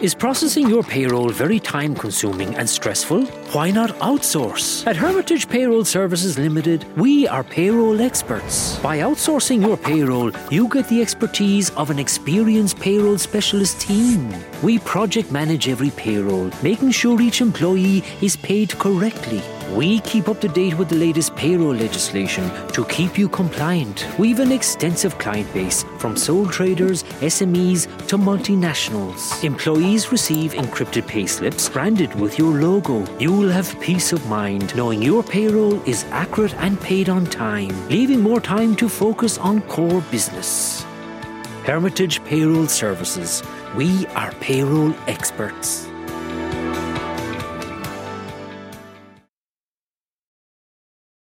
Is processing your payroll very time-consuming and stressful? Why not outsource? At Hermitage Payroll Services Limited, we are payroll experts. By outsourcing your payroll, you get the expertise of an experienced payroll specialist team. We project manage every payroll, making sure each employee is paid correctly. We keep up to date with the latest payroll legislation to keep you compliant. We've an extensive client base, from sole traders, SMEs to multinationals. Employees receive encrypted payslips branded with your logo. You will have peace of mind knowing your payroll is accurate and paid on time, leaving more time to focus on core business. Hermitage Payroll Services. We are payroll experts.